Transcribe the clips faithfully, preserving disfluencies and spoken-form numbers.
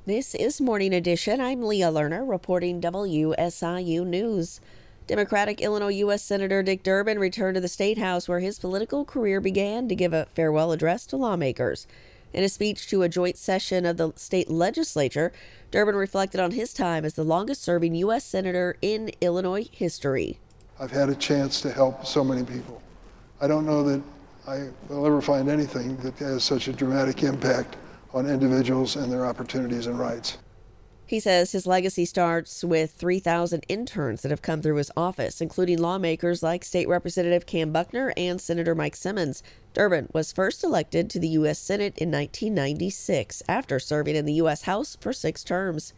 This is Morning Edition. I'm Leah Lerner reporting W S I U News. Democratic Illinois U S Senator Dick Durbin returned to the State House where his political career began to give a farewell address to lawmakers. In a speech to a joint session of the state legislature, Durbin reflected on his time as the longest-serving U S Senator in Illinois history. I've had a chance to help so many people. I don't know that I will ever find anything that has such a dramatic impact on individuals and their opportunities and rights. He says his legacy starts with three thousand interns that have come through his office, including lawmakers like State Representative Cam Buckner and Senator Mike Simmons. Durbin was first elected to the U S Senate in nineteen ninety-six after serving in the U S House for six terms.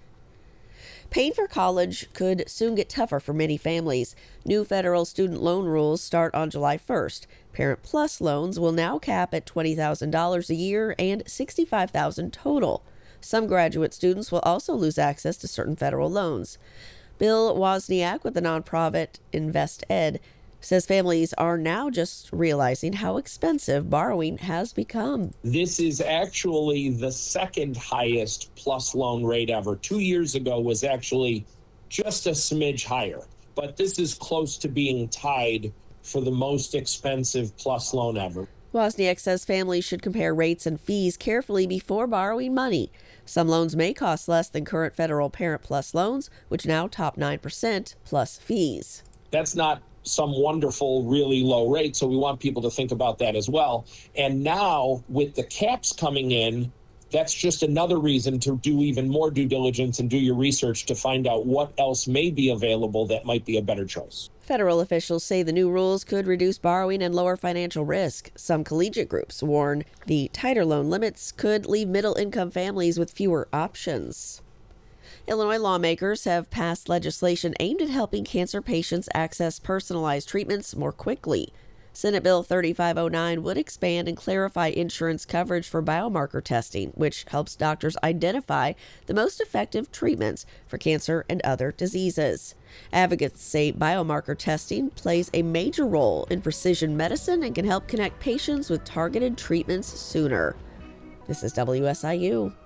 Paying for college could soon get tougher for many families. New federal student loan rules start on July first. Parent Plus loans will now cap at twenty thousand dollars a year and sixty-five thousand dollars total. Some graduate students will also lose access to certain federal loans. Bill Wozniak with the nonprofit InvestEd says families are now just realizing how expensive borrowing has become. This is actually the second highest plus loan rate ever. Two years ago was actually just a smidge higher, but this is close to being tied for the most expensive plus loan ever. Wozniak says families should compare rates and fees carefully before borrowing money. Some loans may cost less than current federal Parent Plus loans, which now top nine percent plus fees. That's not some wonderful, really low rate, so we want people to think about that as well. And now, with the caps coming in, that's just another reason to do even more due diligence and do your research to find out what else may be available that might be a better choice. Federal officials say the new rules could reduce borrowing and lower financial risk. Some collegiate groups warn the tighter loan limits could leave middle-income families with fewer options. Illinois lawmakers have passed legislation aimed at helping cancer patients access personalized treatments more quickly. Senate Bill thirty-five oh nine would expand and clarify insurance coverage for biomarker testing, which helps doctors identify the most effective treatments for cancer and other diseases. Advocates say biomarker testing plays a major role in precision medicine and can help connect patients with targeted treatments sooner. This is W S I U.